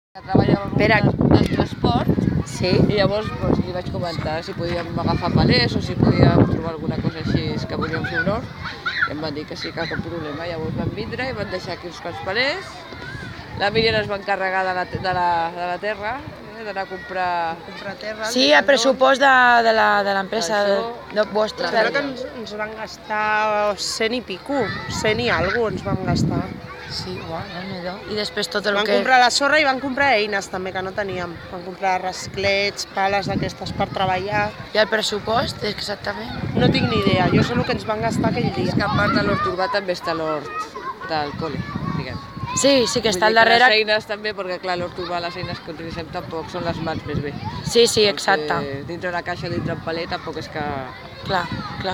que treballava del transport i llavors li vaig comentar si podíem agafar palers o si podíem trobar alguna cosa així que volíem fer un hort i em van dir que sí, que cap problema. Llavors van vindre i van deixar aquí uns quants palers. La Míriam es va encarregar de la terra, d'anar a comprar terra. Sí, el pressupost de l'empresa vostra. Crec que ens van gastar 100 i pico, 100 i alguna ens van gastar. Sí, uau, déu-n'hi-do. I després tot el que... Van comprar la sorra i van comprar eines també, que no teníem. Van comprar rasclets, pales d'aquestes per treballar. I el pressupost, exactament? No tinc ni idea, jo sé el que ens van gastar aquell dia. És que a part de l'hort urbà també està l'hort del col·le, diguem. Sí, sí que està al darrere. Les eines també, perquè clar, l'hort urbà, les eines que utilitzem tampoc són les mans més bé. Sí, sí, exacte. Dintre una caixa, dintre un palet, tampoc és que... Clar.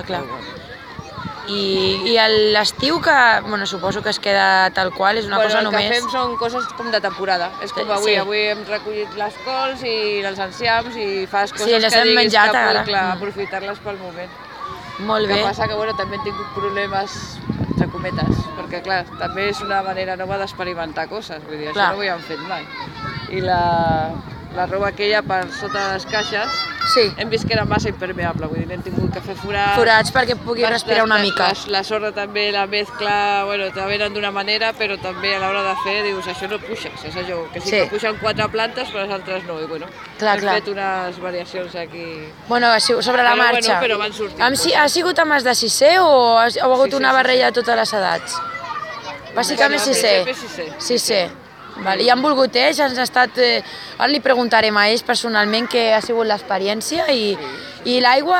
I l'estiu, que suposo que es queda tal qual, és una cosa només... El que fem són coses com de temporada. És com avui hem recollit les cols i els enciams i fas coses que diguis que puc aprofitar-les pel moment. Molt bé. El que passa que també hem tingut problemes, entre cometes, perquè clar, també és una manera nova d'experimentar coses, vull dir, això no ho havíem fet mai. I la roba aquella per sota de les caixes hem vist que era massa impermeable, vull dir, hem tingut que fer forats. Forats perquè pugui respirar una mica. La sorra també, la mescla, te venen d'una manera, però també a l'hora de fer dius, això no puja, saps allò? Que sí que pugen 4 plantes, però les altres no, i bueno, hem fet unes variacions aquí. Bueno, sobre la marxa. Però van sortint. Ha sigut amb els de 6è o ha hagut una barreja de totes les edats? Bàsicament 6è. 6è. I han volgut ells, ara li preguntarem a ells personalment què ha sigut l'experiència i l'aigua,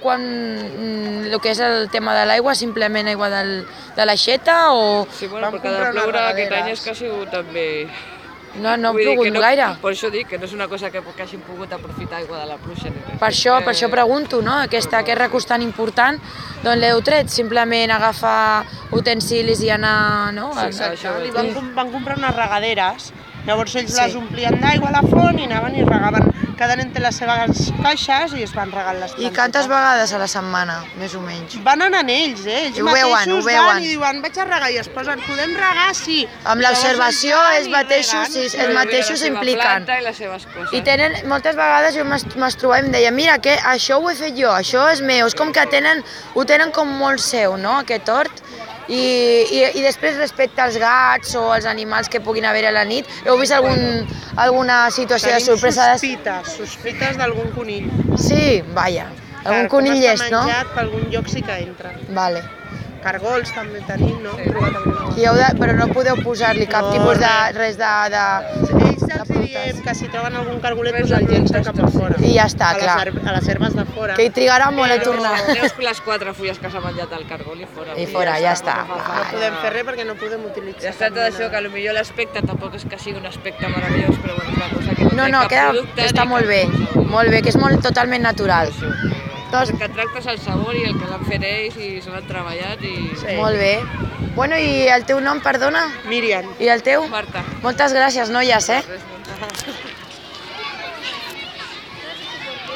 el que és el tema de l'aigua, simplement aigua de l'aixeta o... Sí, perquè de ploure aquest any és que ha sigut també... No ha plogut gaire. Per això dic que no és una cosa que hagin pogut aprofitar aigua de la pluja. Per això pregunto, no? Aquest recurs tan important, d'on l'heu tret? Simplement agafar utensilis i anar... Van comprar unes regaderes, llavors ells les omplien d'aigua a la font i anaven i regaven, cada nen té les seves caixes i es van regant les plantes. I quantes vegades a la setmana, més o menys? Van anant ells, ells mateixos van i diuen vaig a regar i es posen, podem regar? Sí. Amb l'observació ells mateixos s'impliquen. I tenen, moltes vegades jo m'es trobava i em deia mira, això ho he fet jo, això és meu, és com que ho tenen com molt seu, no?, aquest hort. I després respecte als gats o als animals que puguin haver a la nit, heu vist alguna situació de sorpresa? Tenim sospites d'algun conill. Sí, vaja, algun conill llest, no? Com està menjat, per algun lloc sí que entra. Vale. Cargols també tenim, no? Però no podeu posar-li cap tipus de res de... Ells els diem que si troben algun cargolet pues el llencen cap a fora. I ja està, clar. A les herbes de fora. Que hi trigarà molt a tornar. Veus les 4 fulles que s'ha menjat el cargol i fora. I fora, ja està. No podem fer res perquè no podem utilitzar. Ja es tracta d'això, que potser l'aspecte tampoc és que sigui un aspecte meravellós, però és una cosa que no té cap producte. Està molt bé, que és totalment natural. Que tractes el sabor i el que l'han fet ells i se l'han treballat i... Molt bé. Bueno, i el teu nom, perdona? Míriam. I el teu? Marta. Moltes gràcies, noies,